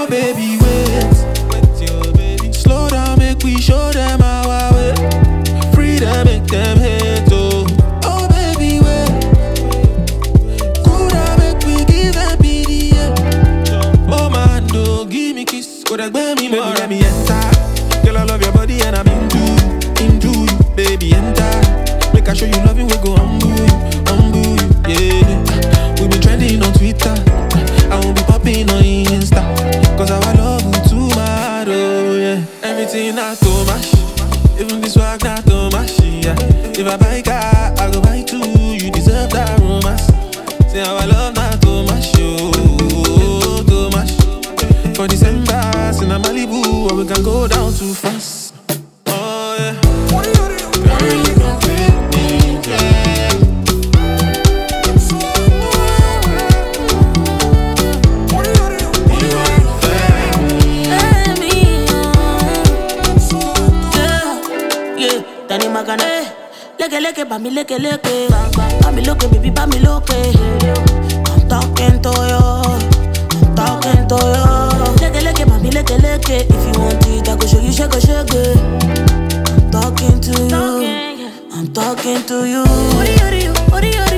baby, wait. Slow down, make we show them our way. Free them, make them hate, oh. Oh, baby, wait. Could I make we give them PDA? Oh, man, do give me kiss. Could I gbé mi more? Let me enter. Girl, I love your body and I'm into you, baby, enter. Make I show you loving, we go humble you, yeah. We been trending on Twitter, I won't be popping on Insta, cause our love will too mad, oh yeah. Everything not too much, even this work not too much, yeah. If I buy car, I go buy two, you deserve that romance. Say our love not too much, oh, too much. For December, in a Malibu, or we can go down too fast. Oh yeah. Girl, you complete me, yeah. Tani magana, leke, pa mi leke. Pa mi loke, baby, pa mi loke. I'm talking to you. Leke, pa mi leke. If you want it, I go show you, shake it. I'm talking to you. What do you